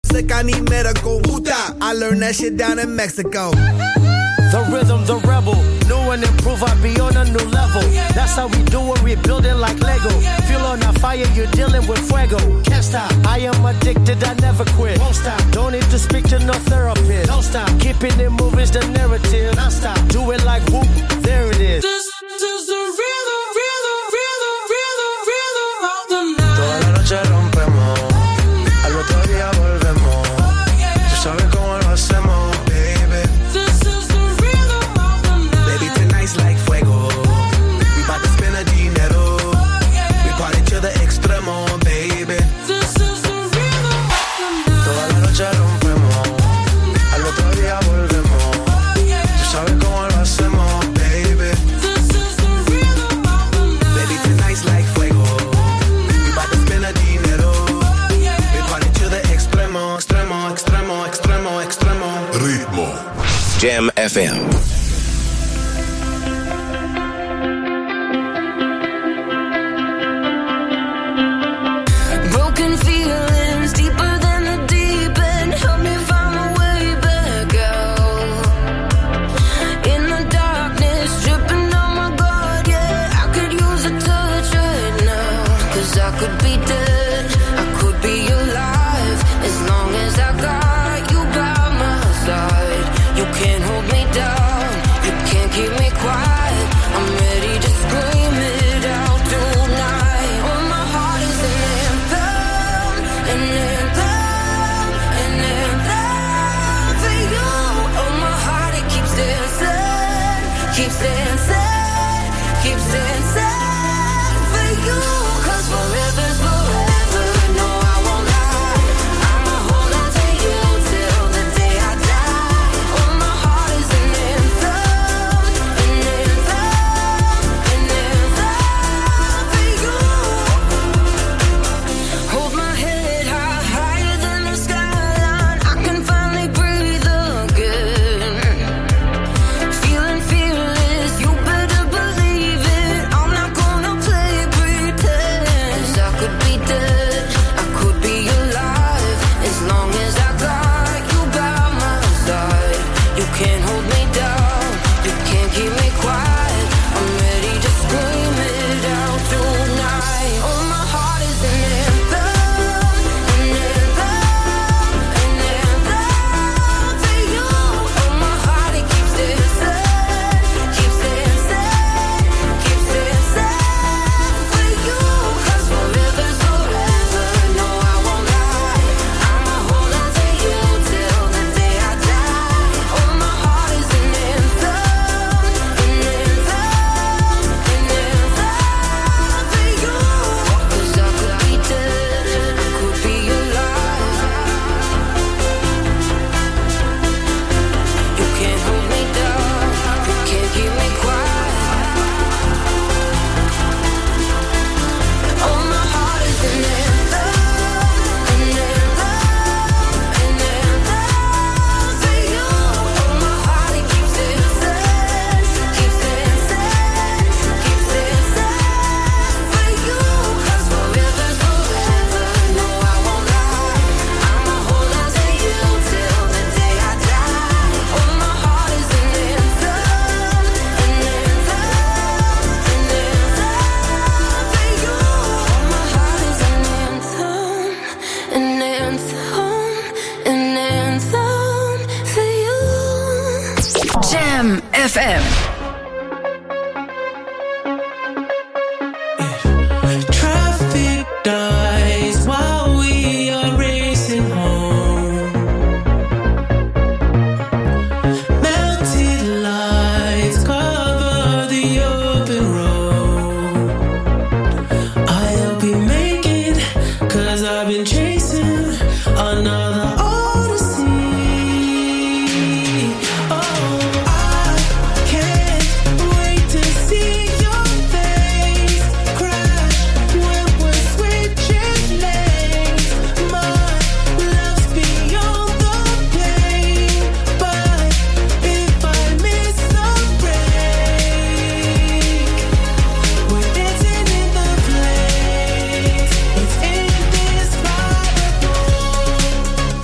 sick, I need medical. I learned that shit down in Mexico. The rhythm, the rebel. New and improve, I be on a new level. That's how we do it, we building like Lego. Feel on a fire, you're dealing with fuego. Can't stop, I am addicted, I never quit. Won't stop, don't need to speak to no therapist. Don't stop, keeping it moving's the narrative. Non stop, do it like whoop, there it is. This is the rhythm of the night. Toda la noche rompemos, al otro día volvemos. Tú sabes cómo lo hacemos, baby. This is the rhythm of the night. Baby, tonight's like fuego. We bout to spend a dinero. We party to the extremo, baby. This is the rhythm of the night. Toda la noche rompemos, al otro día volvemos. Tú sabes cómo lo hacemos, baby. This is the rhythm of the night. Baby, tonight's like fuego. We bout to spend a dinero. We party to the extremo, extremo, extremo, extremo, extremo. Ritmo. Jam FM. Broken feelings deeper than the deep end. Help me find my way back out. In the darkness, dripping on my guard, yeah. I could use a touch right now. 'Cause I could be dead, I could be alive. As long as I got you by my side. You can't hold me down, you can't keep me quiet. I'm ready to scream it out tonight. Oh, my heart is an anthem, an anthem, an anthem for you. Oh, my heart, it keeps dancing, keeps dancing, keeps dancing for you. 'Cause forever's forever, no, I won't lie. I'ma hold on to you till the day I die. Oh, my heart is an anthem, an anthem, an anthem for you. Hold my head high, higher than the skyline. I can finally breathe again. Feeling fearless, you better believe it. I'm not gonna play pretend. 'Cause I could be dead, I could be alive. As long as I got you by my side. You can't hold me down, you can't keep me quiet. I'm ready to scream it out tonight. Oh, my heart is an anthem, an anthem, an anthem for you. Oh, my heart, it keeps dancing, keeps dancing, keeps dancing for you. 'Cause forever's forever, no, I won't lie. I'ma hold on to you till the day I die. Oh, my heart is an anthem, an anthem, an anthem for you. 'Cause I could be dead, I could be alive. You can't hold me down, you can't keep me quiet. Oh, my heart is an anthem, an anthem, an anthem for you. Oh, my heart, it keeps dancing, keeps dancing, keeps dancing for you. 'Cause forever's forever, no, I won't lie. I'ma hold on to you till the day I die. Oh, my heart is an anthem, an anthem, an anthem for you. Oh, my heart is an anthem, an anthem, an anthem for you. Jam FM. Traffic dies while we are racing home. Melted lights cover the open road. I'll be making, 'cause I've been chasing another odyssey. Oh, I can't wait to see your face crash when we're switching lanes. My love's beyond the pain, but if I miss the break, we're dancing in the place. It's indescribable.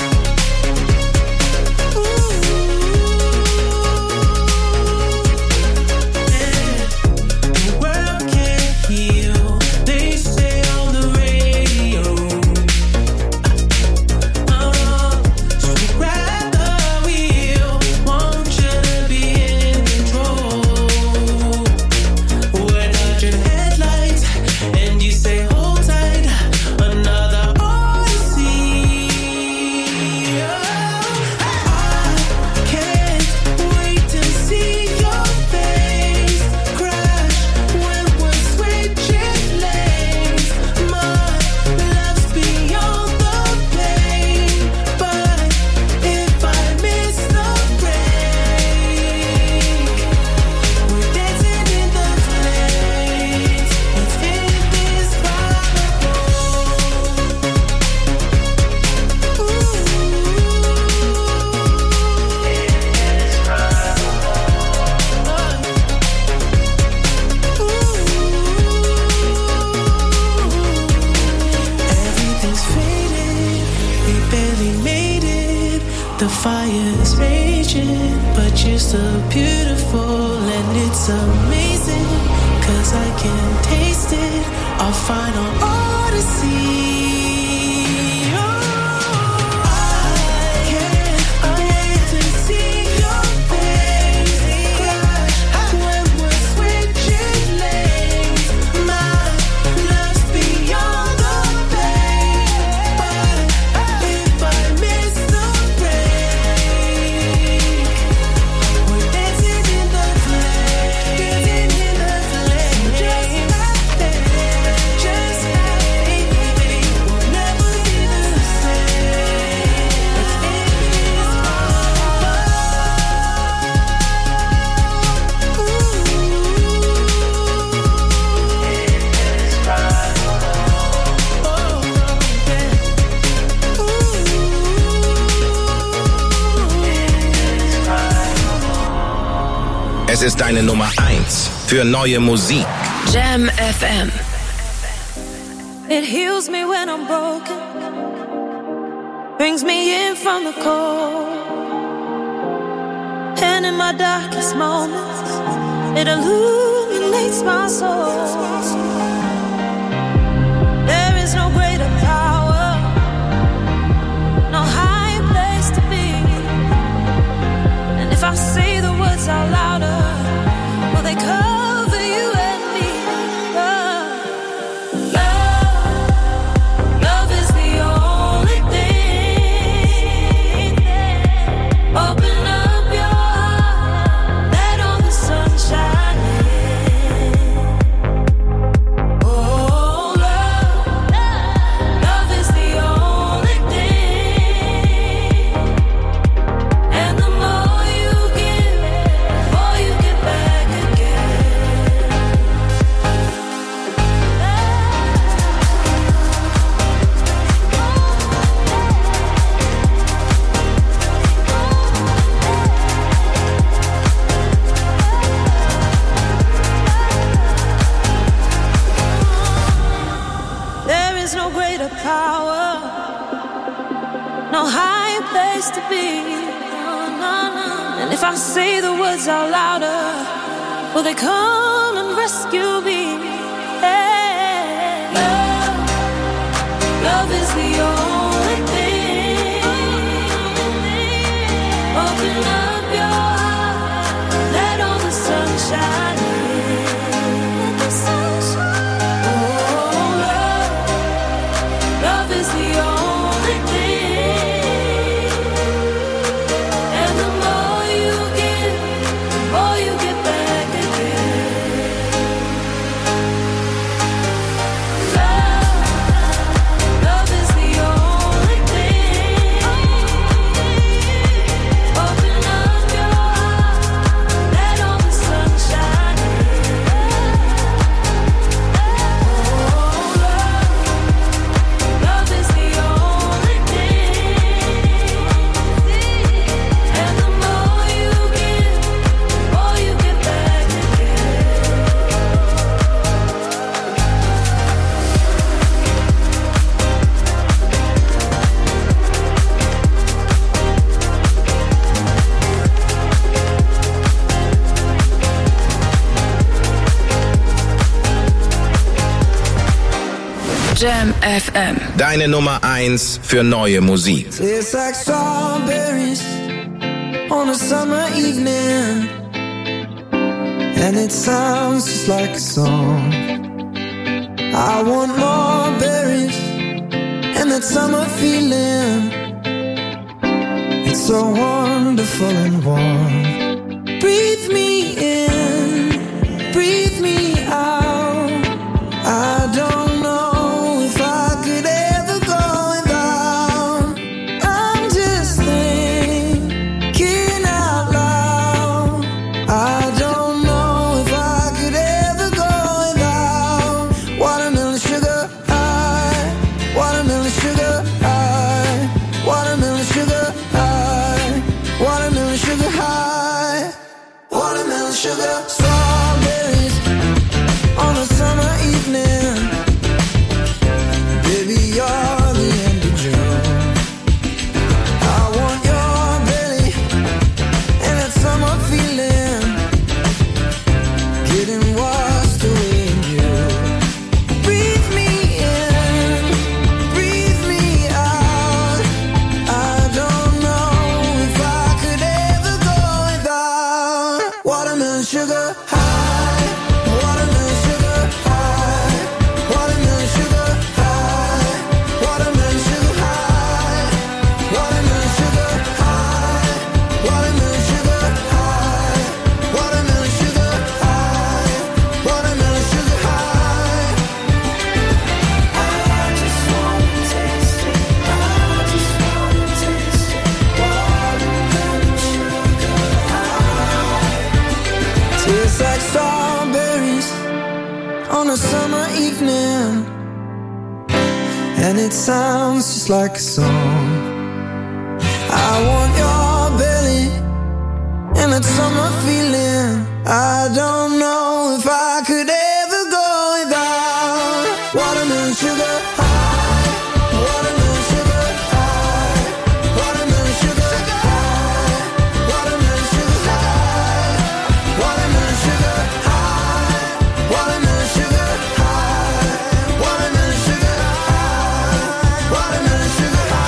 barely made it. The fire's raging, but you're still beautiful, and it's amazing, 'cause I can taste it, our final odyssey. Es ist deine Nummer 1 für neue Musik. Jam FM. It heals me when I'm broken, brings me in from the cold, and in my darkest moments, it illuminates my soul. There is no greater power, no higher place to be, and if I say the words out louder, will they cover you and me? Love is the only thing. Open up your heart, let all the sun shine in. Oh, love is the only thing. And the more you give, more you get back again. There is no greater power, no higher place to be. And if I say the words out louder, will they come and rescue me? Hey, love is the only thing. Open up your heart, let all the sun shine in. Oh, love is the only thing. And the more you give, the more you get back again. Love is the only thing. Open up your heart, let all the sun shine in. Love is the only thing. And the more you give, the more you get back again. Jam FM. Deine Nummer 1 für neue Musik. It's like strawberries on a summer evening, and it sounds just like a song. I want more berries and that summer feeling. It's so wonderful and warm. Breathe me in, breathe me out. I don't know if I could ever go without. I'm just thinking out loud. I don't know if I could ever go without watermelon sugar high, watermelon sugar high, watermelon sugar high, watermelon sugar high, watermelon sugar and it sounds just like a song. I want your belly and that summer feeling. I don't know if I could ever go without watermelon sugar high, watermelon sugar high, watermelon sugar high, watermelon sugar high, watermelon sugar high, watermelon sugar high, watermelon sugar high, watermelon sugar high.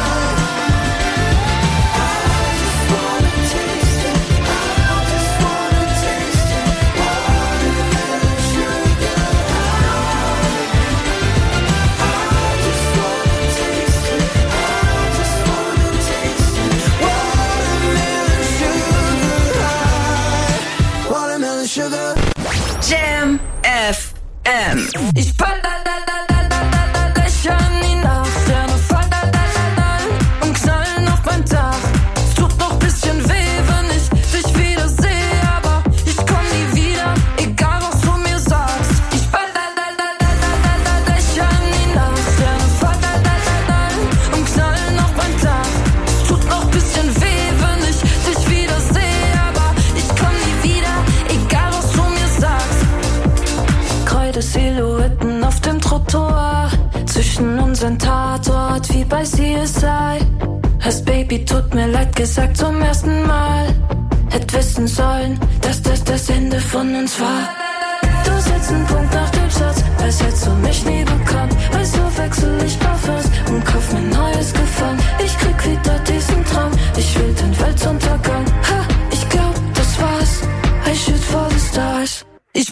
Jam FM. Ich lächle an die Nacht, Sterne fallen und knallen auf mein Dach. Es tut noch bisschen weh, wenn ich dich wieder sehe, aber ich komm nie wieder, egal was du mir sagst. Ich lächle an die Nacht, Sterne fallen und knallen auf mein Dach. Es tut noch bisschen weh, wenn ich dich wieder sehe, aber ich komm nie wieder, egal was du mir sagst. Silhouetten auf dem Trottoir, zwischen unseren Tatort wie bei CSI. Hast Baby, tut mir leid gesagt zum ersten Mal. Hätt wissen sollen, dass das Ende von uns war. Du setzt einen Punkt nach dem Satz, als hättest du mich nie bekannt. Weißt du, wechsel ich Parfums und kauf mir neues Gefallen. Ich krieg wieder diesen Traum, ich will den Weltuntergang. Ha, ich glaub, das war's, I shoot for the stars. Ich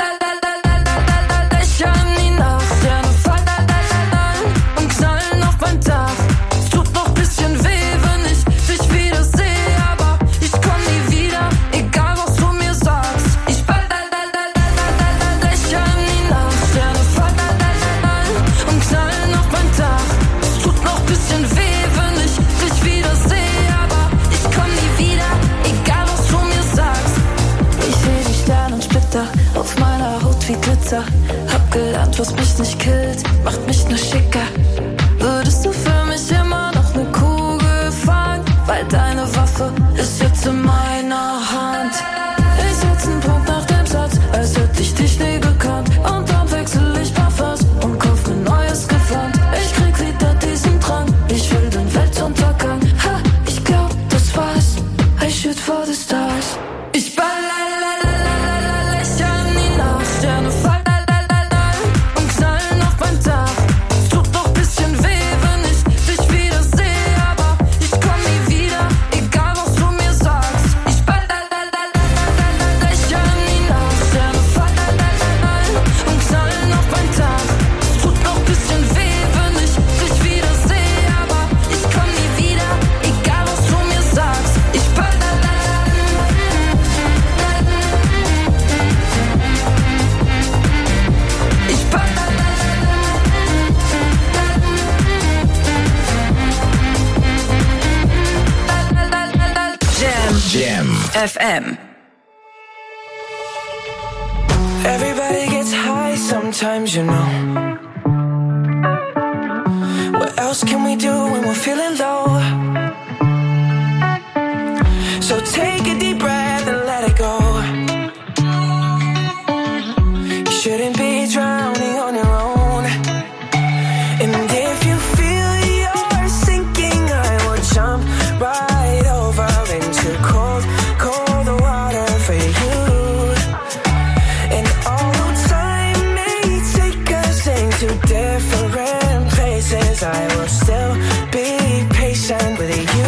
an die Nacht, Sterne fallen und knallen auf mein Dach. Es tut noch bisschen weh, wenn ich dich wieder sehe, aber ich komm nie wieder, egal was du mir sagst. Ich lächle an die Nacht, Sterne fallen und knallen auf mein Dach. Es tut noch bisschen weh, wenn ich dich wieder sehe, aber ich komm nie wieder, egal was du mir sagst. Ich seh die Sternensplitter auf meiner Haut wie Glitzer. Hab gelernt, was mich nicht killt, macht mich nur schicker. Würdest du für mich immer noch ne Kugel fangen? Weil deine Waffe ist jetzt in meiner Hand. Ich setz einen Punkt nach dem Satz, als hätte ich dich nie gekannt. Und dann wechsel ich Parfums und kauf mir neues Gewand. Ich krieg wieder diesen Drang, ich will den Weltuntergang. Ha, ich glaub, das war's, I shoot for the stars. Ich lächle an die Nacht, Sterne fallen und knallen auf mein Dach. Es tut noch bisschen weh, wenn ich dich wieder sehe, aber ich komm nie wieder, egal was du mir sagst. Ich lächle an die Nacht, Sterne fallen und knallen auf mein Dach. Es tut noch bisschen weh, wenn ich dich wieder sehe, aber ich komm nie wieder, egal was du mir sagst. Ich Jam FM. Everybody gets high sometimes, you know. What else can we do when we're feeling low? So take a deep breath and let it go. You shouldn't be drowning on your own. And if you feel you're sinking, I will jump right over into cold, cold water for you. And although time may take us into different places, I will still be patient with you.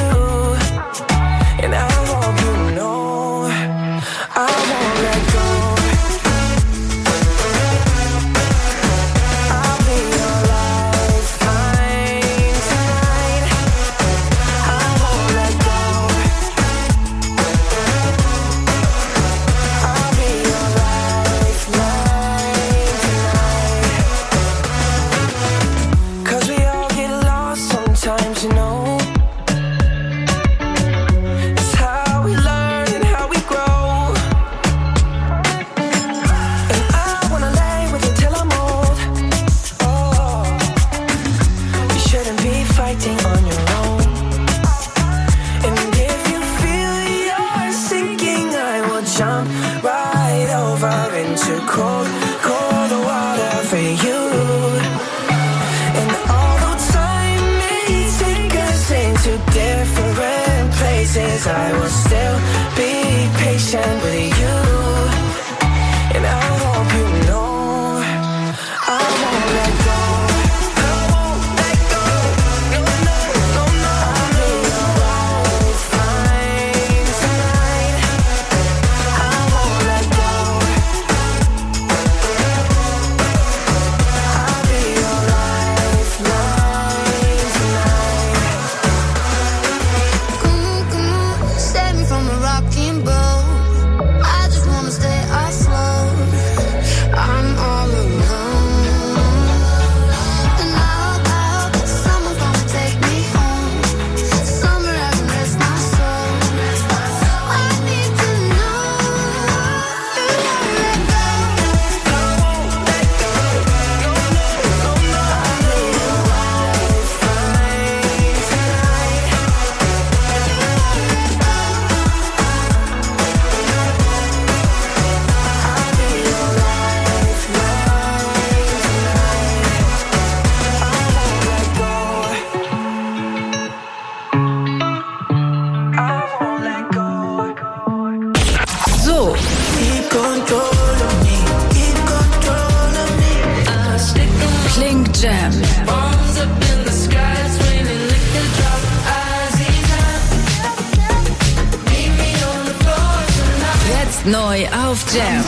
neu auf Jam.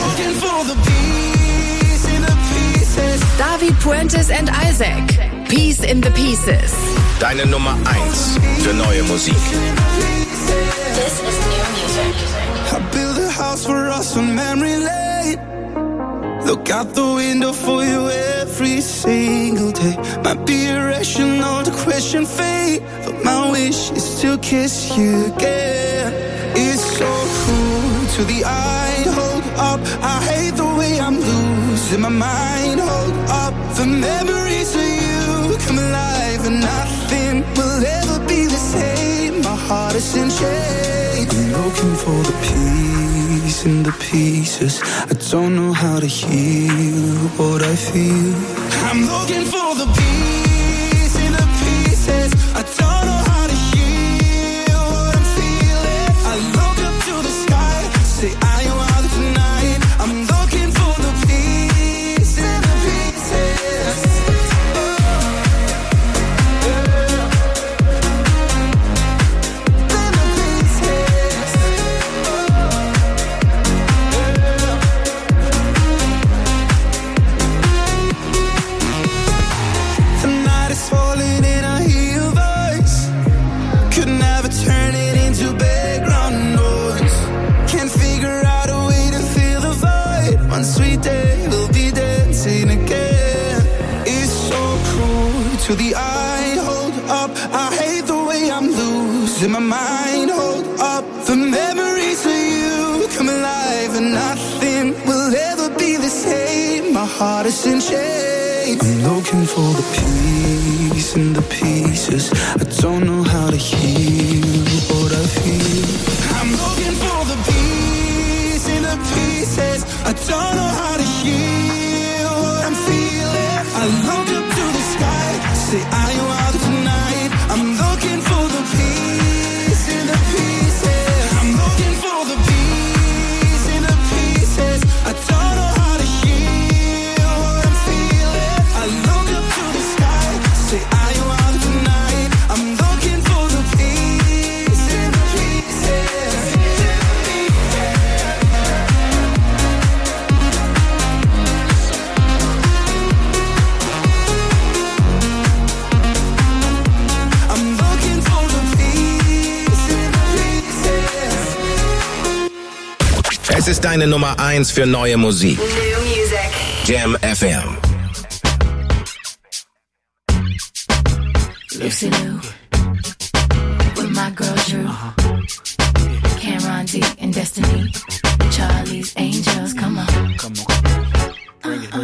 David Puentes and Isaac. Peace in the Pieces. Deine Nummer 1 für neue Musik. This is new music. I build a house for us on memory lane. Look out the window for you every single day. Might be irrational to question fate, but my wish is to kiss you again. It's so cruel to the eye. Hold up, I hate the way I'm losing my mind. Hold up, the memories of you come alive, and nothing will ever be the same. My heart is in chains. I'm looking for the peace in the pieces. I don't know how to heal what I feel. I'm looking for the peace in the pieces. I don't know how to heal what I'm feeling. I look up to the sky, say I am out tonight. I'm looking for the peace in the pieces. Falling and I hear your voice. Could never turn it into background noise. Can't figure out a way to fill the void. One sweet day we'll be dancing again. It's so cruel to the eye. Hold up, I hate the way I'm losing my mind. Hold up, the memories of you come alive, and nothing will ever be the same. My heart is in chains. I'm looking for the peace in the pieces. I don't know how to heal what I feel. I'm looking for the peace in the pieces. I don't know how to heal what I'm feeling. I look up to the sky, say I am out tonight. I'm looking for the peace in the pieces. I'm looking for the peace in the pieces. I don't know how to heal what I'm feeling. I look up to the sky, say I am out tonight. I'm looking for the peace in the pieces. I'm looking for the peace in the pieces. Es ist deine Nummer 1 für neue Musik. New music. Jam FM. Lucy Lou, with my girl Drew, Cameron D and Destiny, Charlie's Angels, come on. Bring it.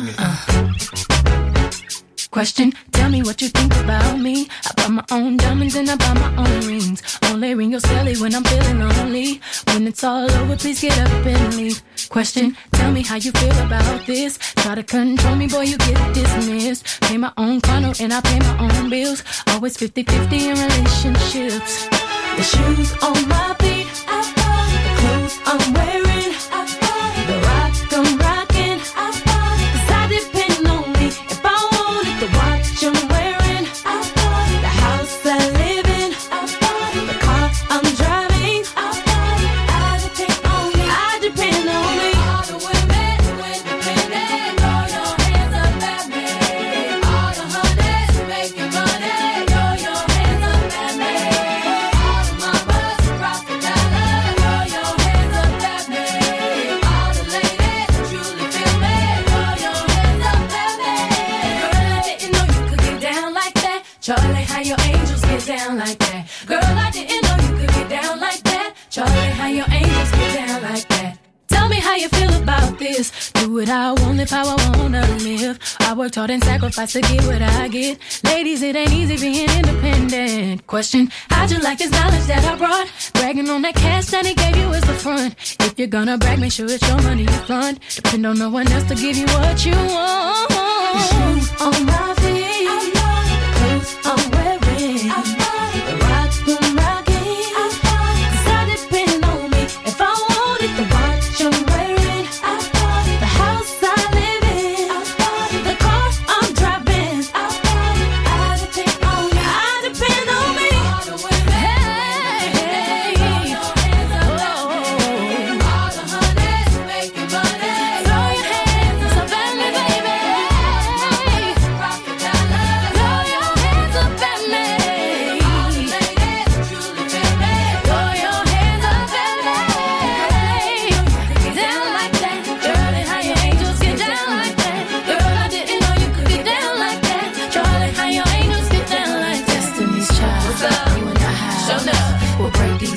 Question, tell me what you think about me. I buy my own diamonds and I buy my own rings. Only ring your celly when I'm feeling lonely. When it's all over, please get up and leave. Question, tell me how you feel about this. Try to control me, boy, you get dismissed. Pay my own condo and I pay my own bills. Always 50-50 in relationships. The shoes on my feet, I bought. The clothes I'm wearing, I bought. The rock I'm rocking, I bought. 'Cause I depend on me. If I wanted the watch I'm wearing, I bought. The house I live in, I bought. The car I'm driving, I bought. I depend on me. I depend on me. All the women who independent, throw your hands up at me. All the honeys who making money, throw your hands up at me. All the mamas who rock the dollar, throw your hands up at me. All the ladies who truly feel me, throw your hands up at me. Girl, I didn't know you could get down like that. Charlie, how your angels get down like that. Girl, I didn't know you could get down like that. Charlie, how your angels get down like that. Tell me how you feel about this. Do what I want, live how I wanna live. I worked hard and sacrificed to get what I get. Ladies, it ain't easy being independent. Question, how'd you like this knowledge that I brought? Bragging on that cash that he gave you is the front. If you're gonna brag, make sure it's your money you front. Depend on no one else to give you what you want. The shoes on my feet, the clothes I'm wearing, the rock I'm rocking, 'cause I depend on me. If I wanted the watch I'm wearing, the house I live in, the car I'm driving, I depend on me. I depend on me. All the women, hey, throw your hands up at me. All the honeys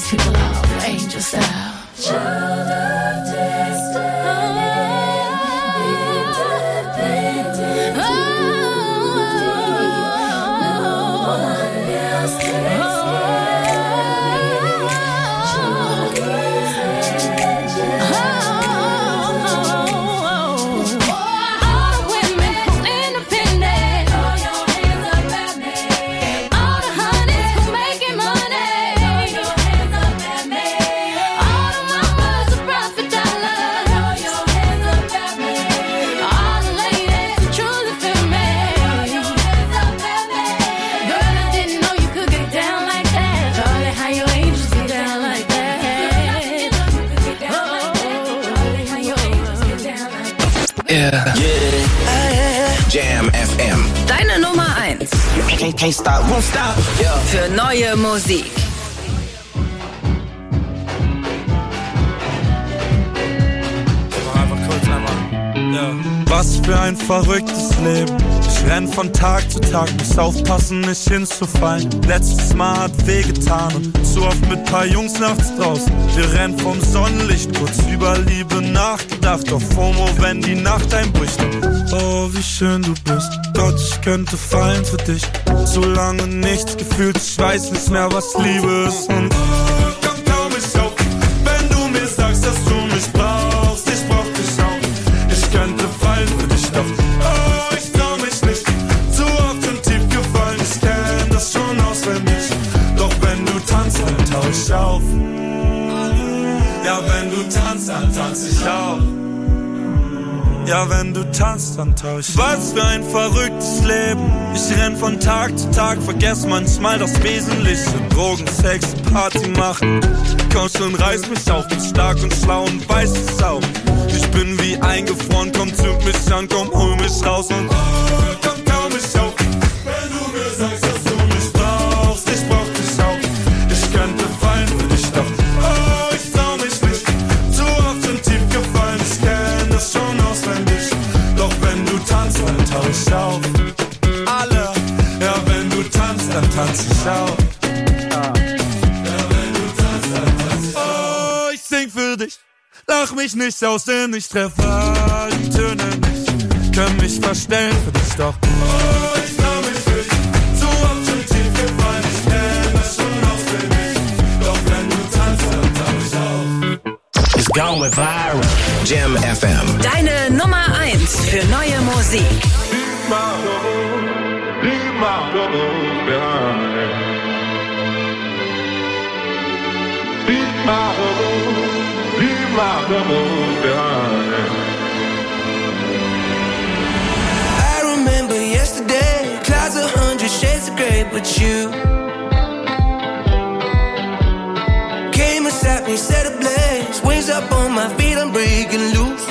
people off angel style. Child of destiny, independent. No one else can Jam FM. Deine Nummer 1. Can't stop, won't stop. Yeah. Für neue Musik. Was für ein verrücktes Leben. Ich renn von Tag zu Tag, muss aufpassen, nicht hinzufallen. Letztes Mal hat wehgetan und zu oft mit paar Jungs nachts draußen. Wir rennen vom Sonnenlicht, kurz über Liebe nachgedacht. Auf FOMO, wenn die Nacht einbricht. Oh, wie schön du bist. Gott, ich könnte fallen für dich. So lange nichts gefühlt, ich weiß nicht mehr, was Liebe ist. Und komm, trau mich auf, wenn du mir sagst, dass du mich brauchst. Ich brauch dich auch. Ich könnte fallen für dich, doch oh, ich trau mich nicht. Zu oft und tief gefallen, ich kenn das schon auswendig. Doch wenn du tanzt, dann tau ich auf. Ja, wenn du tanzt, dann tanz ich auch. Ja, wenn du tanzt, dann tau ich. Was für ein verrücktes Leben. Ich renn von Tag zu Tag, vergess manchmal das Wesentliche. Drogen, Sex, Party machen. Komm schon, reiß mich auf, bin stark und schlau und weiß es auch. Ich bin wie eingefroren, komm, zünd mich an, komm, hol mich raus und komm, trau mich auf. Wenn du mir sagst, dass du mich brauchst, ich brauch dich auch. Ich könnte fallen für dich, doch oh, ich trau mich nicht. Zu oft und tief gefallen, ich kenn das schon auswendig. Doch wenn du tanzt, dann tau ich auf. Alle, ja, wenn du tanzt, dann tanz ich auch. Für dich, lach mich nicht aus, denn ich treffe die Töne nicht. Können mich verstellen für dich, doch oh, ich trau mich nicht. So oft schon tief gefallen, ich kenn das schon auswendig. Doch wenn du tanzt, dann tau ich auf. It's gone with viral. Jam FM. Deine Nummer 1 für neue Musik. Leave my troubles behind. Leave my troubles behind. I remember yesterday, clouds 100 shades of grey, but you came and sat me, set ablaze, wings up on my feet, I'm breaking loose.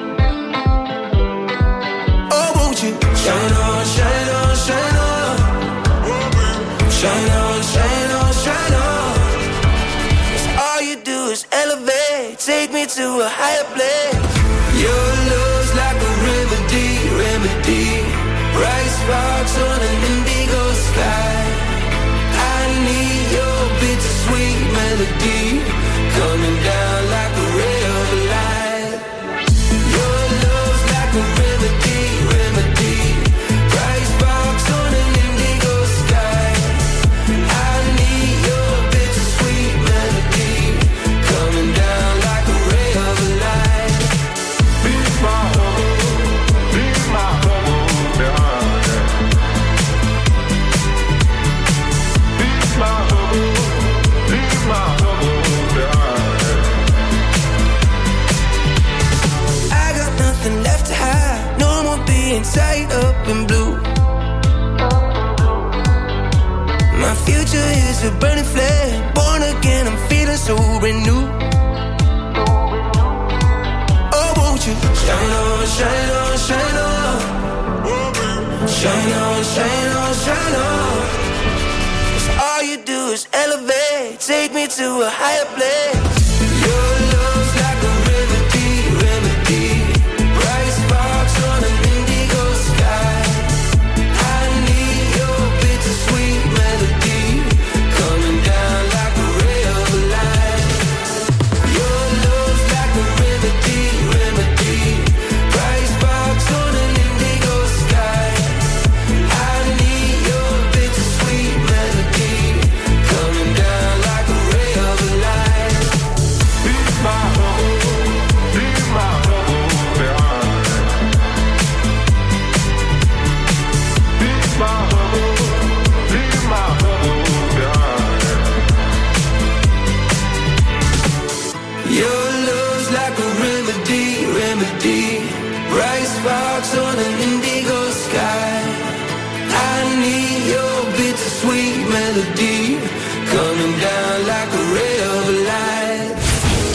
Oh, won't you shine on, shine on, shine on, shine on, shine on, shine on. 'Cause all you do is elevate, take me to a higher place. Your love's like a remedy, remedy. Bright sparks on an indigo sky. I need your bittersweet melody, coming down like a ray of light. Your love's like a remedy, remedy. Bright sparks on an indigo sky. I need your bittersweet melody, coming down like a ray of light. Leave my troubles behind. Leave my troubles behind. I got nothing left to hide, no more being tied up in blue. My future is a burning flame, born again, I'm feeling so renewed. Oh, won't you shine on, shine on, shine on, shine on, shine on, shine on. 'Cause all you do is elevate, take me to a higher place. Your love's like a remedy, remedy. Bright sparks on an indigo sky. I need your bittersweet melody, coming down like a ray of light.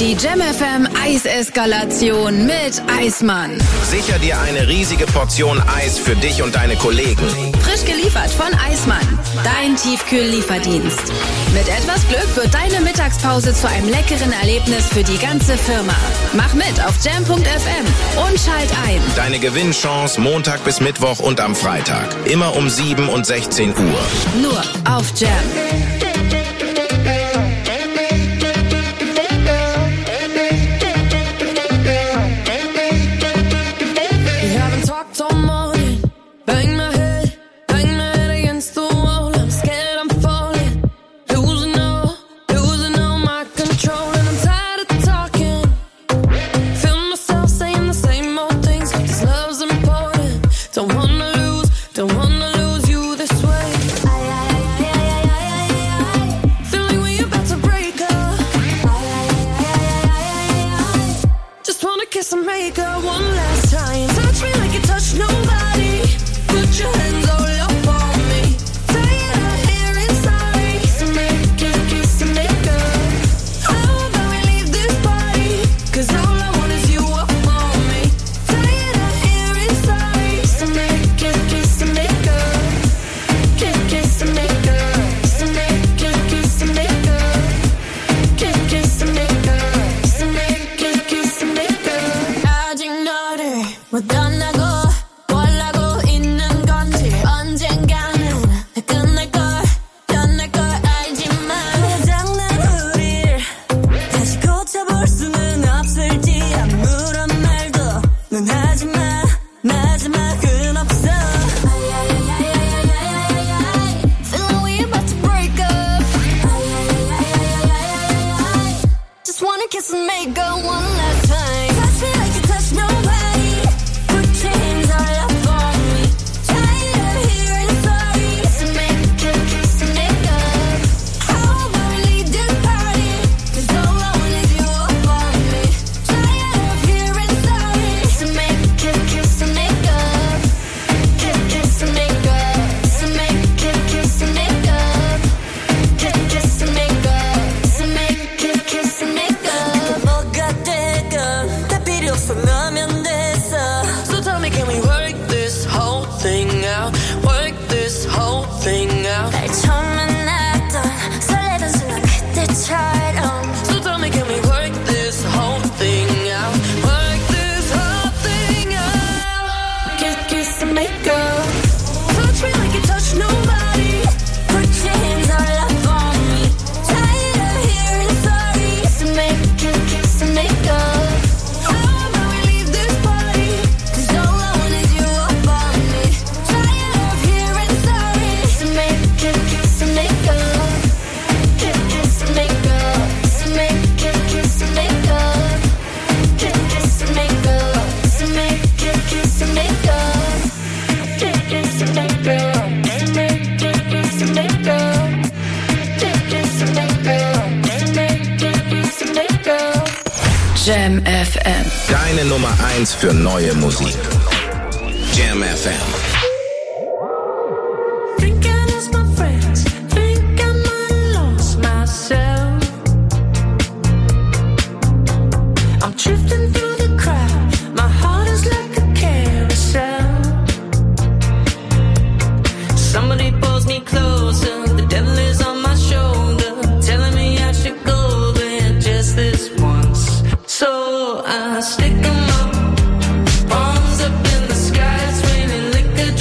Die Jam FM Eiseskalation mit Eismann. Sicher dir eine riesige Portion Eis für dich und deine Kollegen. Frisch geliefert von Eismann. Dein Tiefkühl-Lieferdienst. Mit etwas Glück wird deine Mittagspause zu einem leckeren Erlebnis für die ganze Firma. Mach mit auf jam.fm und schalt ein. Deine Gewinnchance Montag bis Mittwoch und am Freitag. Immer um 7 und 16 Uhr. Nur auf Jam. Jam FM. Deine Nummer 1 für neue Musik. Jam FM. Stick 'em up, bombs up in the sky, it's raining liquor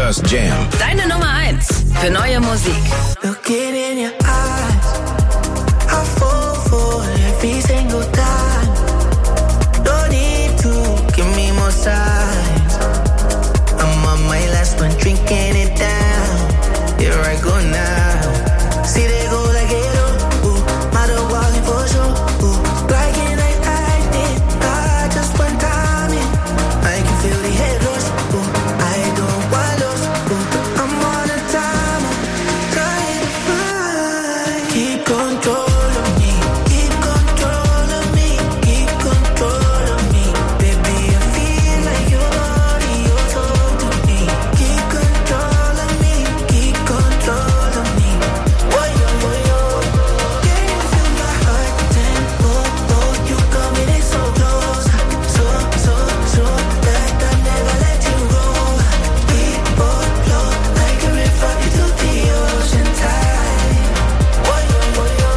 hörst Jam. Deine Nummer 1 für neue Musik. Looking in your eyes, I fall for every single time. No need to give me more signs. I'm on my last one, drinking it down. Here I go now. See they go like it, ooh, matter walking for sure, ooh. Like it, I did, I just one time in. I can feel the head rush, ooh. I don't want lost, ooh. I'm on a timer, trying to find. Keep control of me, keep control of me, keep control of me. Baby, I feel like your body, your soul to me. Keep control of me, keep control of me. Boy, yo, boy, yo. Can you feel my heart tempo? Oh, you coming in so close, so that I never let you go. Keep on flow like a river into the ocean tide. Boy, yo, boy, yo.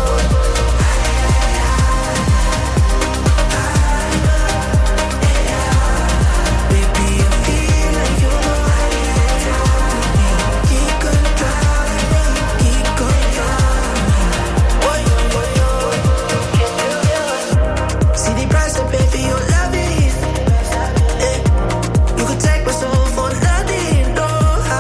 Baby, I feel like your body is on me. Keep control of me, keep control of me. Boy, yo, boy, yo. See the price I pay for your loving. You could take my soul for nothing, no.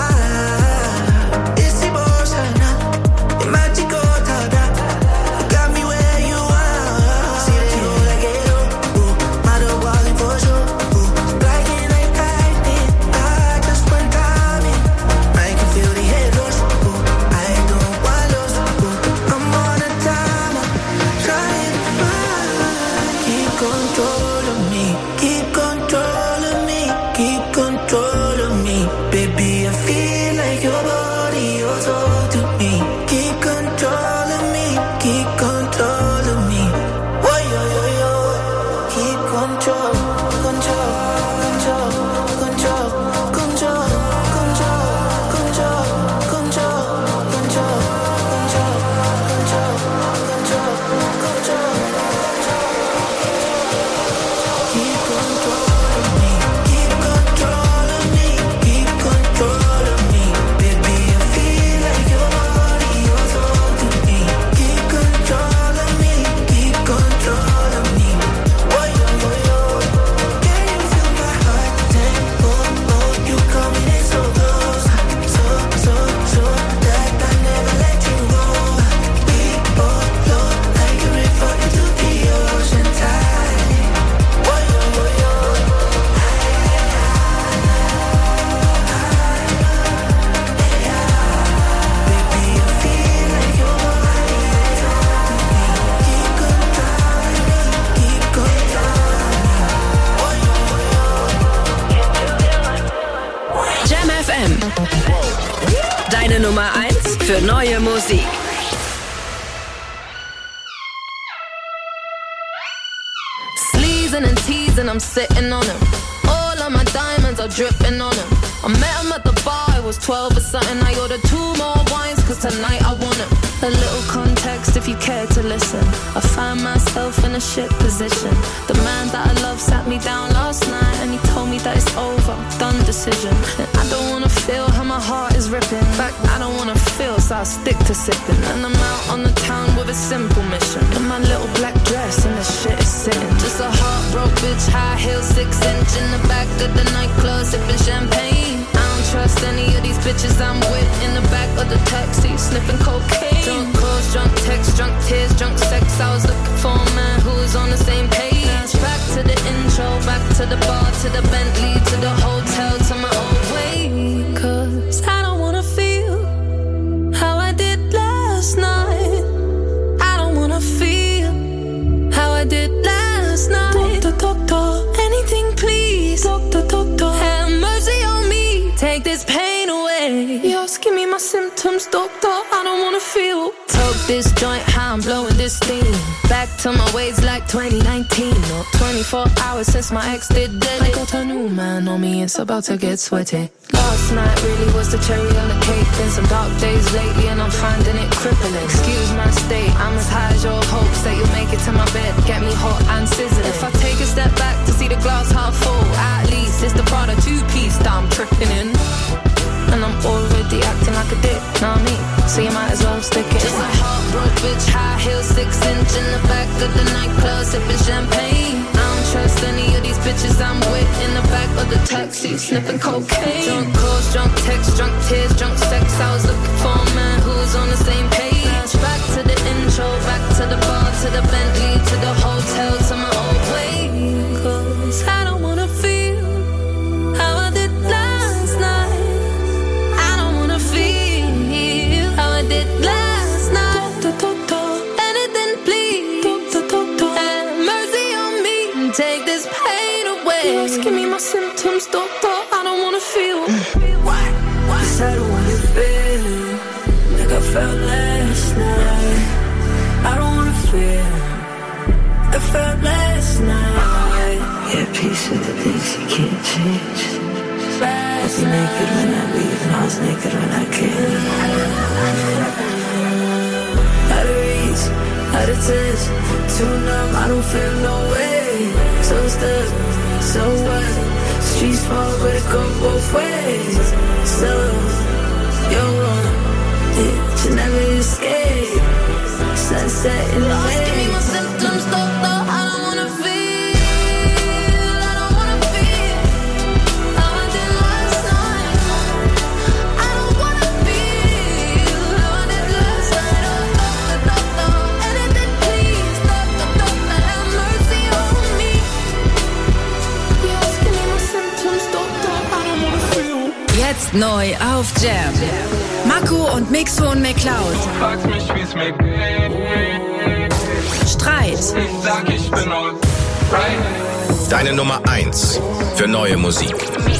It's emotional, it's magical, tada. You got me where you are. See that you like it, ooh, matter walking for sure, ooh. Like it, I did, I just went time in. I can feel the head rush, ooh. I don't want lost, ooh. I'm on a timer, trying to find. Keep control of me, keep control of me, keep control of me. Baby, I feel like your body, your soul to me. Keep control of me, keep control of me. Whoa, yo, yo, yo. Keep control, control, control, control, control, control, control, control, control, control, control, control, control. Keep control of me, keep control of me, keep control of me. Baby, I feel like your body, your soul to me. Keep control of me, keep control of me. Boy, yo, boy, yo. Can you feel my heart tempo? Oh, you coming in so close, so that I never let you go. We both flow like a river into the ocean tide. Boy, yo, boy, yo. Baby, I feel like your body is on me. Keep control of me, keep control of me. Boy, yo, boy, yo. Jam FM. Deine Nummer 1 für neue Musik. Sleezing and teasing, I'm sitting on him. All of my diamonds are dripping on him. I met him at the bar, I was 12 or something. I ordered 2 more wines, cause tonight I want him. A little context if you care to listen. I find myself in a shit position. The man that I love sat me down last night and he told me that it's over, done decision. And I don't wanna feel how my heart is ripping. In fact, I don't wanna feel, so I stick to sipping. And I'm out on the town with a simple mission. In my little black dress and the shit is sitting. Just a heartbroken bitch, high heel, 6-inch in the back of the nightclub, sipping champagne. I don't trust any of these bitches I'm with in the back of the taxi, sniffing cocaine. Drunk calls, drunk texts, drunk tears, drunk sex. I was looking for a man who was on the same page. Back to the intro, back to the bar, to the Bentley, to the hotel, to my old way. Cause I don't wanna feel how I did last night. I don't wanna feel how I did last night. Doctor, anything please. Doctor, have mercy on me. Take this pain away. Just give me my symptoms, doctor. I don't wanna feel. Toke this joint, how I'm blowing this steam. Back to my ways like 2019. Or 24 hours since my ex did dead. I got a new man on me, it's about to get sweaty. Last night really was the cherry on the cake. Been some dark days lately and I'm finding it crippling. Excuse my state, I'm as high as your hopes that you'll make it to my bed. Get me hot and sizzling. If I take a step back to see the glass half full, at least it's the Prada 2-piece that I'm tripping in. And I'm know me, so you might as well stick it. Just a heartbroken bitch, high heels, 6-inch in the back of the nightclub, sipping champagne. I don't trust any of these bitches I'm with in the back of the taxi, sniffing cocaine. Drunk calls, drunk texts, drunk tears, drunk sex. I was looking for a man who was on the same page. Back to the intro, back to the bar, to the Bentley, to the hotel, to my old way. 'Cause I don't wanna feel how I did last night. I don't wanna feel how I did last night. Anything please, have mercy on me and take this pain away. Yes, give me my symptoms, doctor, I don't wanna feel. What? 'Cause I don't wanna feel like I felt last night. I don't wanna feel I felt last night. Yeah, peace with the things you can't change. I was naked when I leave and I was naked when I came. Out of reach, out of touch, too numb, I don't feel no way. So stuck, so what? Street small, but it go both ways. So, you're wrong, yeah, you never escape. Sunset in the way. Give me my symptoms, doctor, I don't wanna feel. I don't wanna feel how I did last night. I don't wanna feel how I did last night. Doctor, anything please, doctor, have mercy on me. Yes, give me my symptoms, doctor, I don't wanna feel. Jetzt neu auf Jam. Mako und Mixo und McCloud. Fragst mich, wie's mir geht. Streit. Ich sag, ich bin alright. Deine Nummer 1 für neue Musik.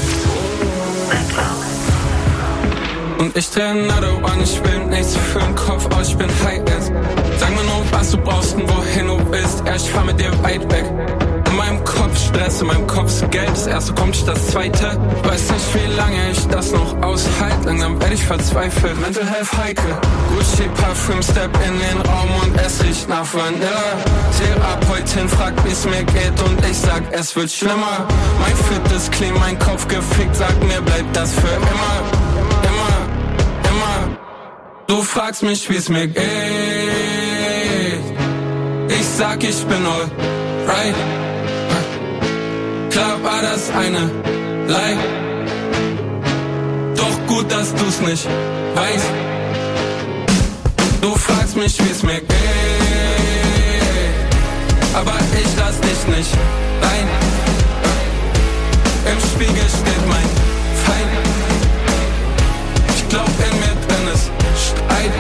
Und ich dreh another one, ich will nichts für den Kopf aus, ich bin high as. Sag mir nur, was du brauchst und wohin du willst, ja, ich fahr mit dir weit weg. In meinem Kopf Stress, in meinem Kopf ist Geld, das erste kommt nicht das zweite. Weiß nicht, wie lange ich das noch aushalte, langsam werd ich verzweifelt. Mental Health heikel, Gucci Parfüm, step in den Raum und es riecht nach Vanilla. Therapeutin fragt, wie's mir geht und ich sag, es wird schlimmer. Mein Fit ist clean, mein Kopf gefickt, sag mir, bleibt das für immer. Immer. Du fragst mich, wie's mir geht. Ich sag, ich bin alright. Klar war das eine Lie. Doch gut, dass du's nicht weißt. Du fragst mich, wie's mir geht. Aber ich lass dich nicht rein. Im Spiegel steht mein Feind. Ich glaub, in mir drin ist Streit.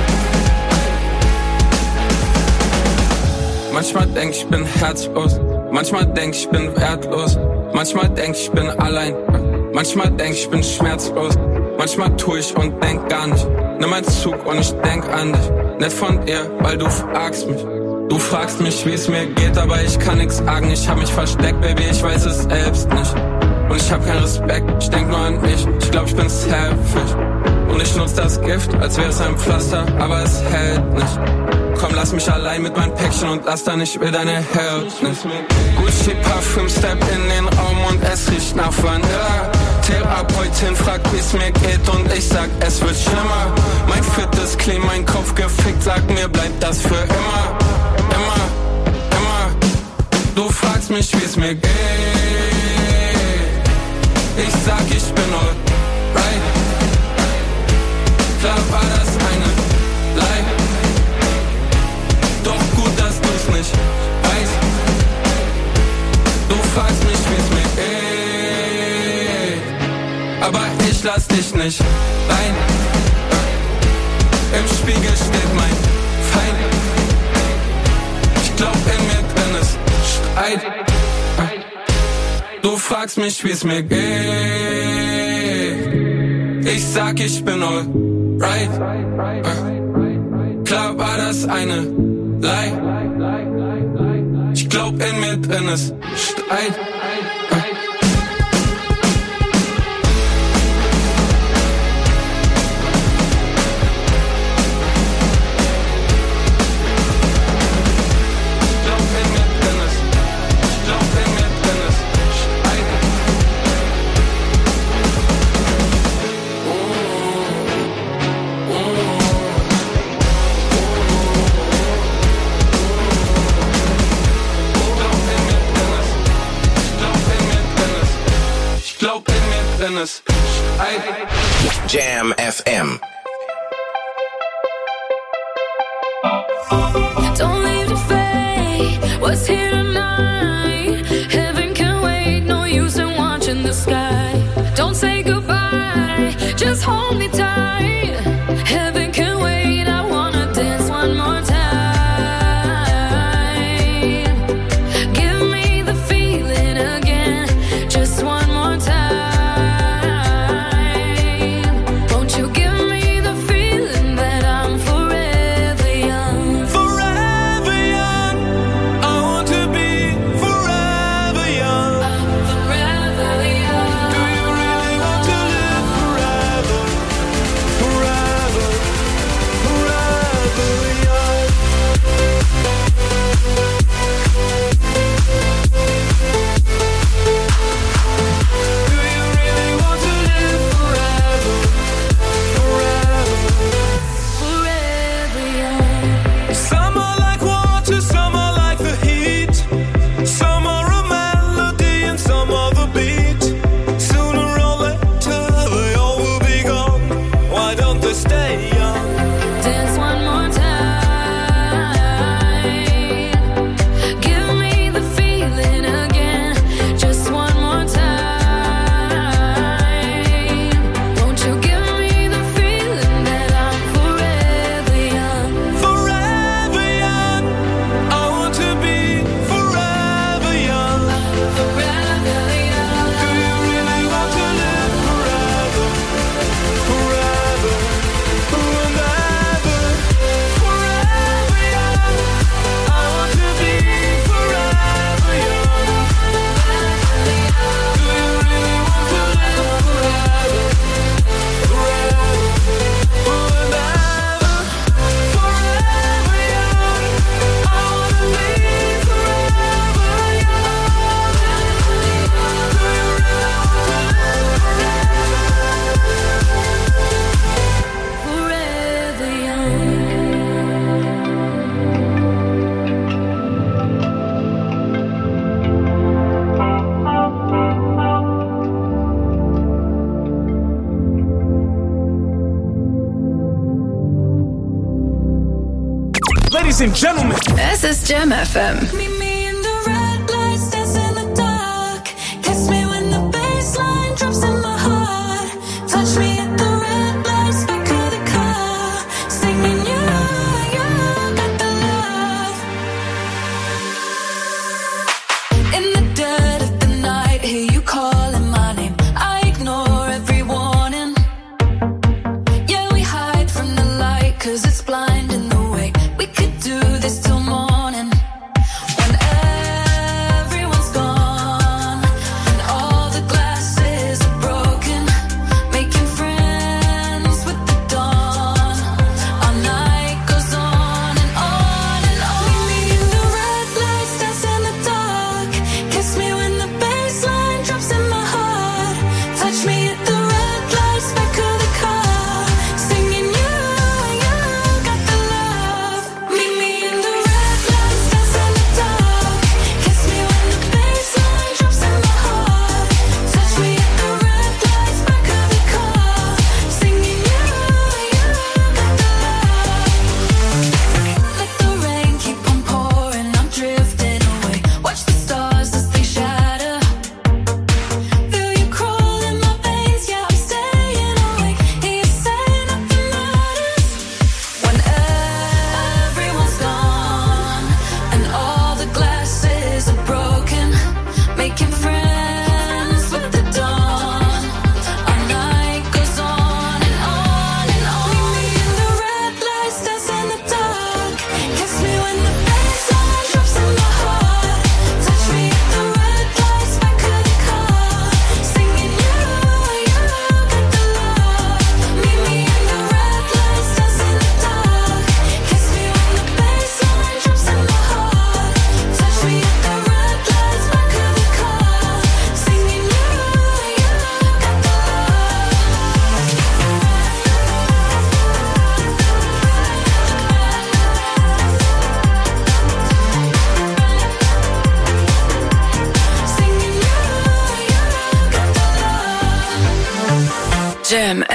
Manchmal denk ich bin herzlos, manchmal denk ich bin wertlos, manchmal denk ich bin allein, manchmal denk ich bin schmerzlos, manchmal tu ich und denk gar nicht. Nimm einen Zug und ich denk an dich, nicht von dir, weil du fragst mich. Du fragst mich, wie es mir geht, aber ich kann nix sagen. Ich hab mich versteckt, Baby, ich weiß es selbst nicht. Und ich hab keinen Respekt, ich denk nur an mich. Ich glaub, ich bin selfish. Und ich nutz das Gift, als wäre es ein Pflaster, aber es hält nicht. Komm, lass mich allein mit meinem Päckchen und lass dann, ich will deine Help nicht. Gucci Parfüm, step in den Raum und es riecht nach Vanilla. Therapeutin fragt, wie's mir geht und ich sag, es wird schlimmer. Mein Fit ist clean, mein Kopf gefickt, sag mir, bleibt das für immer. Immer. Du fragst mich, wie's mir geht. Ich sag, ich bin alright. Klar war das eine Lie. Doch gut, dass du's nicht weißt. Du fragst mich, wie's mir geht. Aber ich lass dich nicht rein. Im Spiegel steht mein Feind. Ich glaub, in mir drin ist Streit. Du fragst mich, wie's mir geht. Ich sag, ich bin alright. Klar war das eine Lie. Ich glaub, in mir drin ist Streit. wenn es Jam FM. Don't leave the fate, what's here tonight? Heaven can wait, no use in watching the sky. Don't say goodbye, just hold me tight. Heaven can wait, I wanna dance one more time. Give me the feeling again, just one more time. Won't you give me the feeling that I'm forever young? Forever young. I want to be forever young. I'm forever young. Do you really want to live forever? Forever, forever young. Do you really want to live forever? Forever. Forever young. Some are like water, some are like the heat. Some are a melody and some are the beat. Sooner or later they all will be gone. Why don't they stay young? Dance one more time. Give me the feeling again, just one more time. Won't you give me the feeling that I'm forever young? Forever young. I want to be forever young. Forever young. Do you really want to live forever? Forever, forever, forever young. I want to be forever young. Do you really want to live forever? Forever, forever, forever young. I want to be forever young. Do you really want to live Forever young. Ladies and gentlemen, Es ist Jam FM. Meet me in the red lights, dance in the dark. Kiss me when the bassline drops in my heart. Touch me at the red lights, back of the car. Singing you got the love. In the dead of the night, hear you calling my name. I ignore every warning. Yeah, we hide from the light, 'cause it's blinding the way. We could do this till morning. When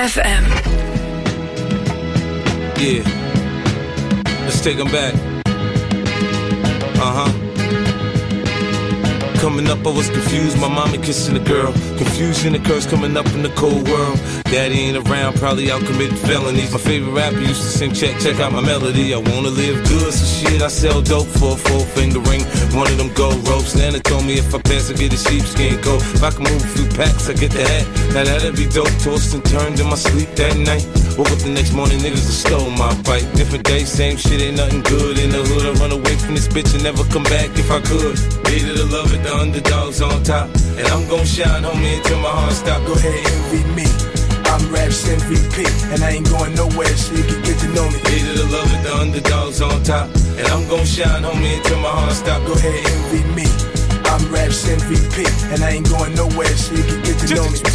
FM. Yeah. Let's take them back. Coming up, I was confused. My mommy kissing a girl. Confusion occurs coming up in the cold world. Daddy ain't around, probably out committing felonies. My favorite rapper used to sing, check out my melody. I wanna live good, so shit, I sell dope for a 4-finger ring. One of them gold ropes. Nana told me if I pass, I get a sheepskin coat. If I can move a few packs, I get the hat. Now that'd be dope. Tossed and turned in my sleep that night. Woke up the next morning, niggas have stole my bike. Different day, same shit, ain't nothing good in the hood. I run away from this bitch and never come back if I could. Hated to love it, the underdogs on top. And I'm gon' shine, homie, until my heart stop. Go ahead, envy me. I'm Raps MVP, and I ain't going nowhere, so you can get to know me. Hated to love it, the underdogs on top. And I'm gon' shine, homie, until my heart stop. Go ahead, envy me. I'm Raps MVP, and I ain't going nowhere, so you can get to know me.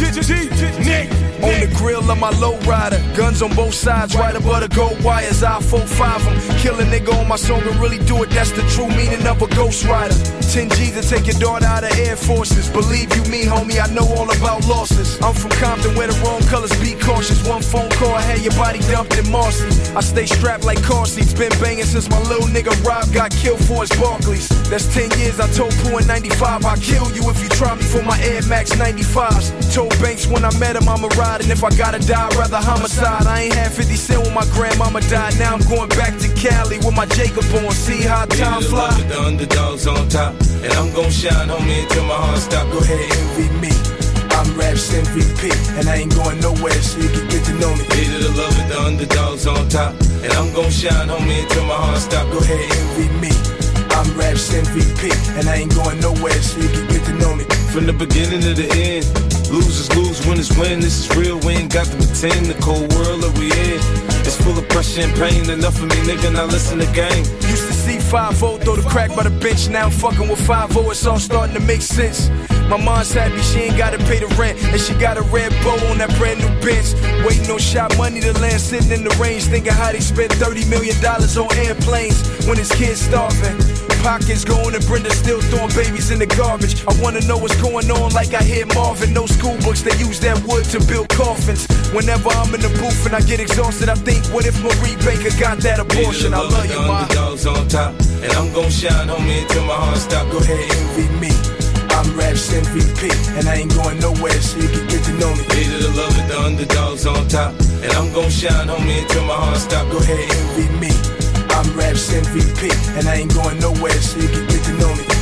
On the grill of my lowrider, guns on both sides, right above the gold wires. I 4-5 them, kill a nigga on my song and really do it. That's the true meaning of a ghost rider. 10 G's to take your daughter out of Air Forces. Believe you me, homie, I know all about losses. I'm from Compton where the wrong colors be cautious. One phone call, I had your body dumped in Marcy. I stay strapped like car seats, been banging since my little nigga Rob got killed for his Barclays. That's 10 years, I told Pooh in 95, I'll kill you if you try me for my Air Max 95s. Told Banks when I met him I'ma ride, and if I gotta die, I'd rather homicide. I ain't had 50 cent when my grandmama died. Now I'm going back to Cali with my Jacob on. See how time fly. The underdogs on top, and I'm gon' shine, homie, until my heart stop. Go ahead, envy me. I'm Raps MVP, and I ain't going nowhere, so you can get to know me. Hated to love it, the underdogs on top, and I'm gon' shine, homie, until my heart stop. Go ahead, envy me. I'm Raps MVP, and I ain't going nowhere, so you can get to know me. From the beginning to the end, losers lose, winners win. This is real, we ain't got to pretend. The cold world that we in, it's full of pressure and pain. Enough of me, nigga, now listen to game. Used to see 5-0, throw the crack by the bench. Now I'm fucking with 5-0, it's all starting to make sense. My mom's happy, she ain't gotta pay the rent, and she got a red bow on that brand new Benz. Waiting on shot money to land, sitting in the range, thinking how they spent $30 million on airplanes when his kids starving. Pockets going and Brenda still throwing babies in the garbage. I wanna know what's going on like I hear Marvin. No school books, they use that wood to build coffins. Whenever I'm in the booth and I get exhausted, I think, what if Marie Baker got that abortion? I love you, ma. Underdogs on top, and I'm gon' shine, homie, until my heart stop. Go ahead, envy me. I'm Raps MVP, and I ain't going nowhere, so you can get to know me. Hated to love it, the underdogs on top, and I'm gon' shine, homie, until my heart stop. Go ahead, envy me. I'm Raps MVP, and I ain't going nowhere, so you can get to know me.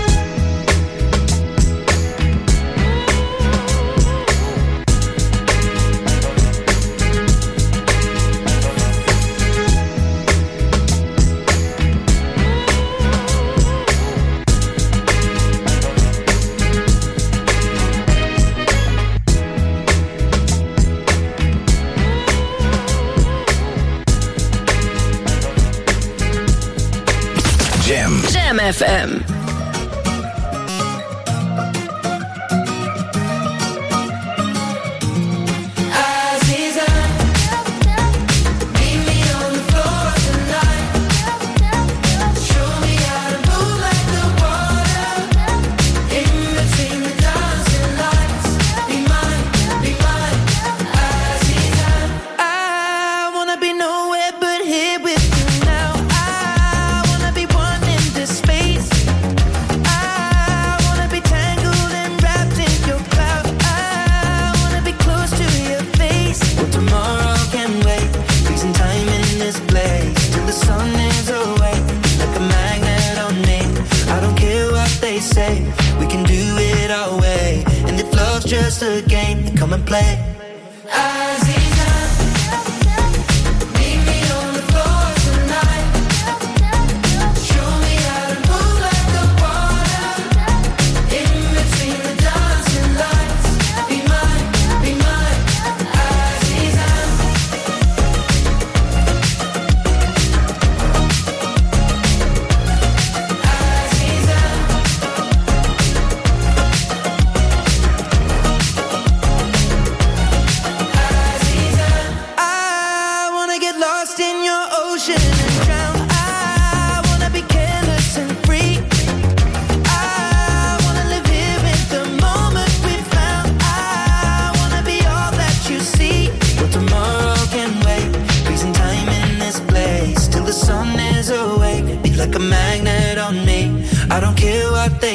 Jam FM. Just a game, come and play.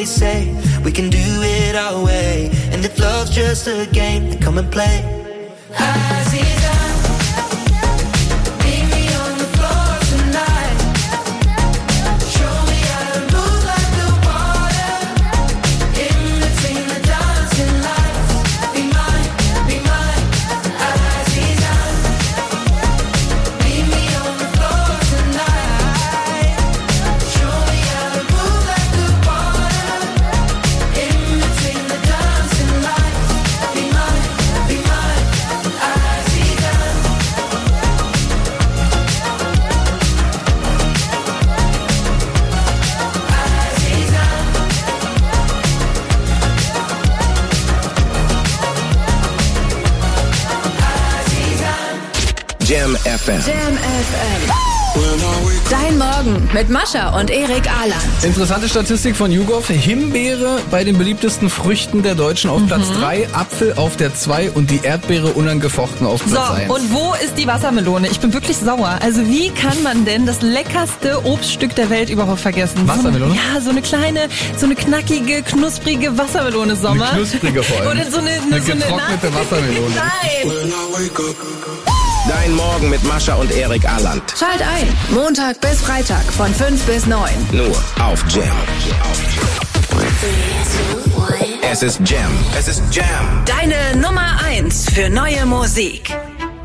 they say we can do it our way. And if love's just a game, then come and play. Jam FM. Jam FM. Dein Morgen mit Mascha und Erik Ahland. Interessante Statistik von YouGov. Himbeere bei den beliebtesten Früchten der Deutschen auf Platz 3, Apfel auf der 2 und die Erdbeere unangefochten auf Platz 1. So, und wo ist die Wassermelone? Ich bin wirklich sauer. Also wie kann man denn das leckerste Obststück der Welt überhaupt vergessen? Wassermelone? So eine knackige, knusprige Wassermelone, Sommer. Eine knusprige vor allem. Oder so eine getrocknete Wassermelone. Nein! Dein Morgen mit Mascha und Erik Ahland. Schalt ein. Montag bis Freitag von 5 bis 9. Nur auf Jam. Es ist Jam. Es ist Jam. Deine Nummer 1 für neue Musik.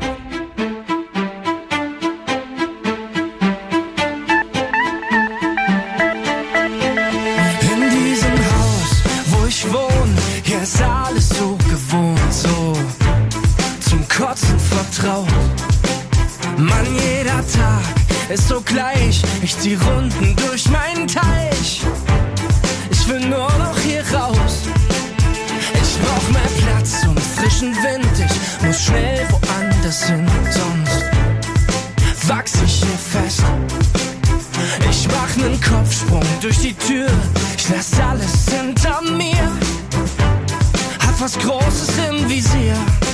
In diesem Haus, wo ich wohne, hier ist alles so gewohnt, so zum Kotzen vertraut. Mann, jeder Tag ist so gleich. Ich zieh Runden durch meinen Teich. Ich will nur noch hier raus. Ich brauch mehr Platz und frischen Wind. Ich muss schnell woanders hin, sonst wachs ich hier fest. Ich mach nen Kopfsprung durch die Tür. Ich lass alles hinter mir. Hab was Großes im Visier.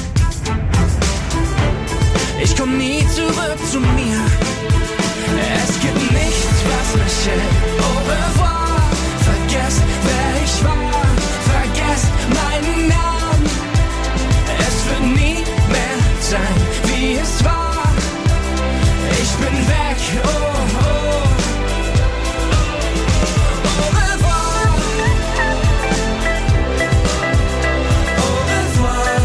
Ich komm nie zurück zu mir. Es gibt nichts, was mich hält. Au revoir. Vergesst, wer ich war. Vergesst meinen Namen. Es wird nie mehr sein, wie es war. Ich bin weg, oh, oh. Au revoir. Au revoir.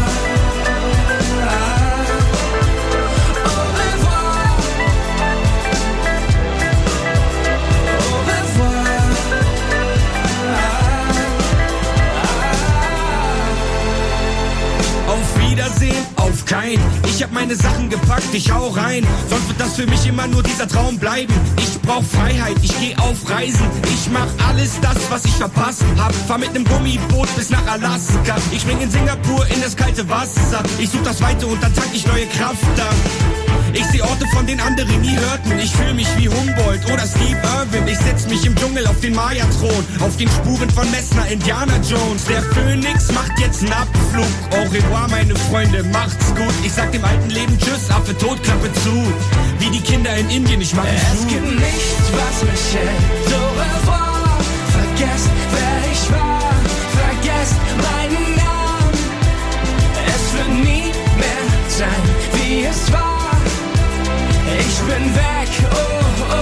Wiedersehen, auf kein. Ich hab meine Sachen gepackt, ich hau rein. Sonst wird das für mich immer nur dieser Traum bleiben. Ich brauch Freiheit, ich geh auf Reisen. Ich mach alles das, was ich verpasst hab. Fahr mit nem Gummiboot bis nach Alaska. Ich spring in Singapur in das kalte Wasser. Ich such das Weite und dann tank ich neue Kraft da. Ich seh Orte, von denen andere nie hörten. Ich fühl mich wie Humboldt oder Steve Irwin. Ich setz mich im Dschungel auf den Maya-Thron. Auf den Spuren von Messner, Indiana Jones. Der Phönix macht jetzt nen Abflug. Au revoir, meine Freunde, macht's gut. Ich sag dem alten Leben Tschüss, Affe tot, Klappe zu. Wie die Kinder in Indien, ich mach Es gibt nichts, was mich hält. Au revoir. Vergesst, wer ich war. Vergesst meinen Namen. Es wird nie mehr sein, wie es war. Ich bin weg, oh, oh.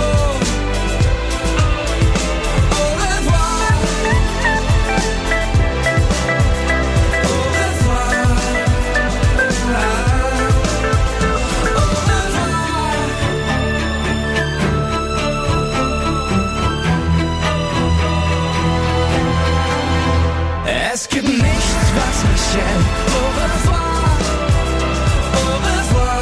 Au revoir. Au revoir. Au revoir. Es gibt nichts, was mich hält. Au revoir. Au revoir.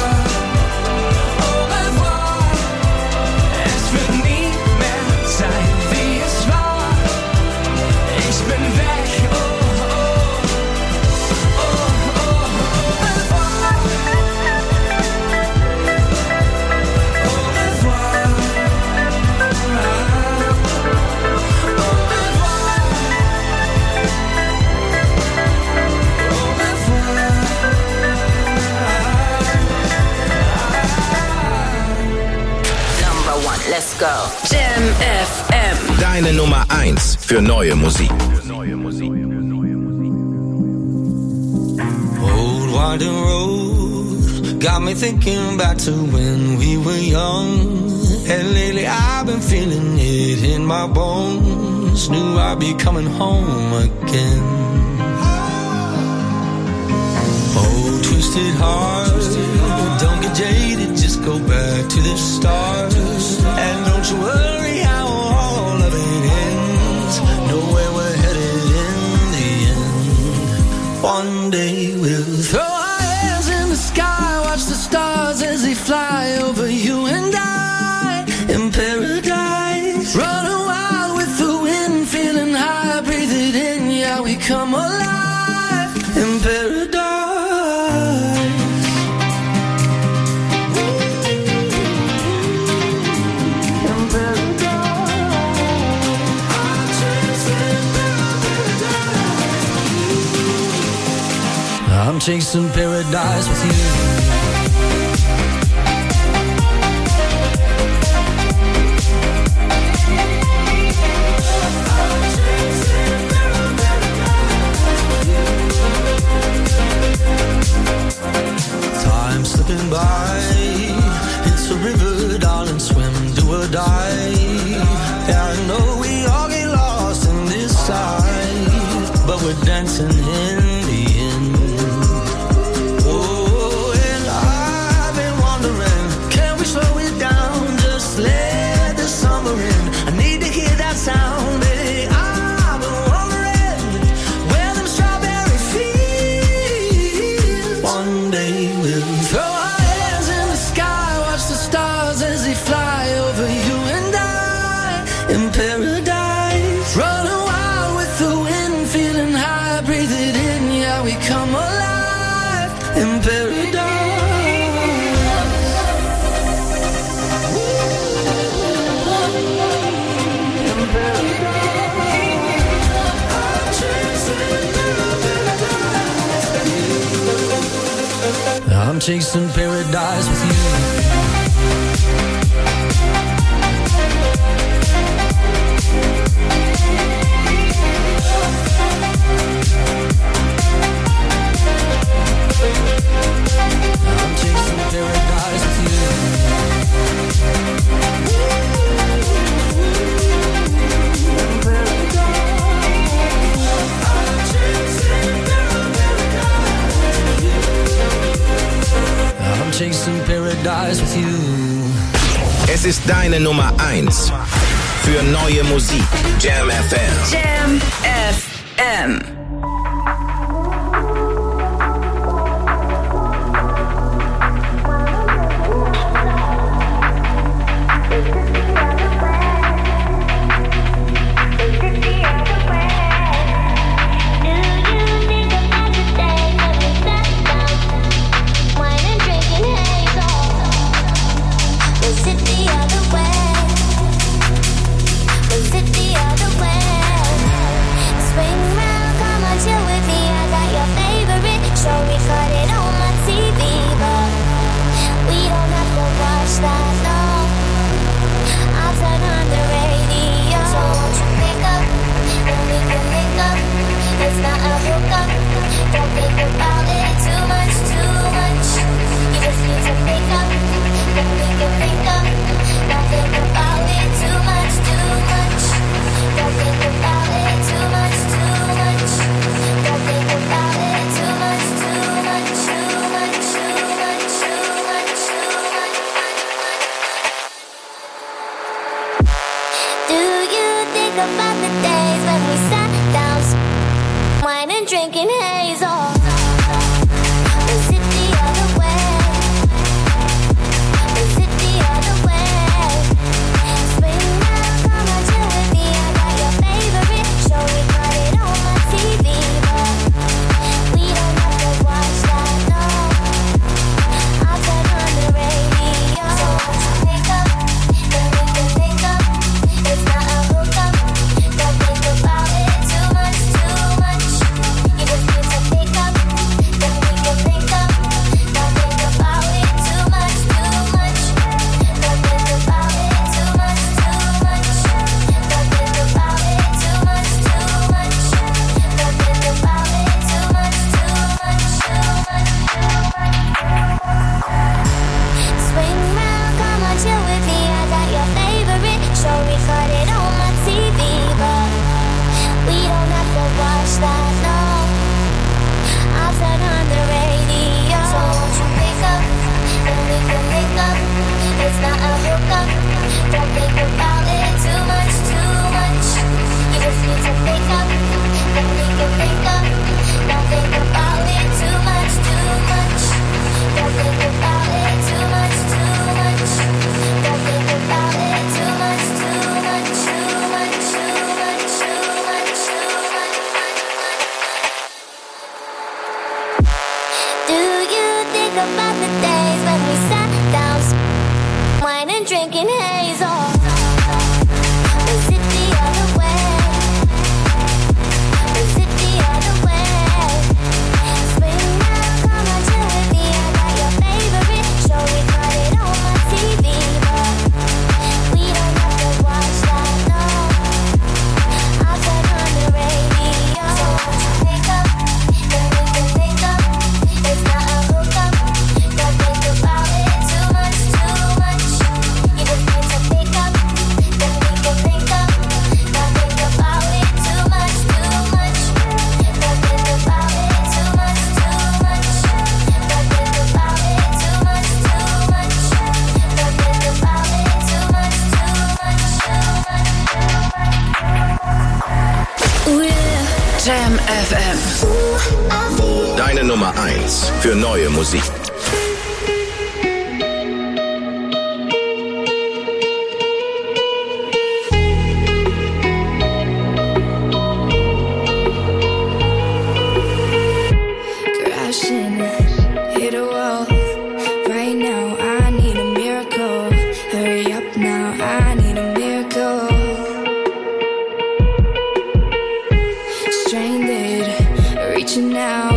deine Nummer 1 für neue Musik. Old winding road got me thinking back to when we were young. And lately I've been feeling it in my bones. Knew I'd be coming home again. Oh, twisted heart, don't get jaded, just go back to the start. And don't you worry how all of it ends. Know where we're headed in the end. One day we'll throw our hands in the sky, watch the stars as they fly over you and I. In paradise, running wild with the wind, feeling high, breathe it in, yeah, we come alive. In paradise. I'm chasing paradise with you. Time slipping by, it's a river, darling, swim, do or die. Yeah, I know we all get lost in this side, but we're dancing in the end. Oh, and I've been wondering, can we slow it down, just let the summer in. I need to hear that sound, baby. I've been wondering where them strawberry fields. One day we'll throw our hands in the sky, watch the stars as they fly over you and I. In paradise, running wild with the wind, feeling high, breathe it in, yeah, we come alive. In paradise. I'm chasing paradise with you. I'm chasing paradise with I'm chasing paradise with you. Es ist deine Nummer 1 für neue Musik. Jam FM. Jam FM. Swing round, about the days when we sat down, wine and drinking haze. Oh, was it the other way? Was it the other way? Spring now, come on, chill with me. I got your favorite show, we got it on my TV, but we don't have to watch that, no. I'll turn on the radio. So won't you pick up, then we can pick up. It's not a hookup, don't think about it too much, too much. You just need to pick up, then we can pick up. Don't think about it too much, too much. Don't think about it too much, too much. Don't think about it too much, too much. Don't think about it too much, too much, too much. Jam FM. Deine Nummer 1 für neue Musik. Crashing, hit a wall. Right now, I need a miracle. Hurry up now, I need a miracle. Stranded, reaching out.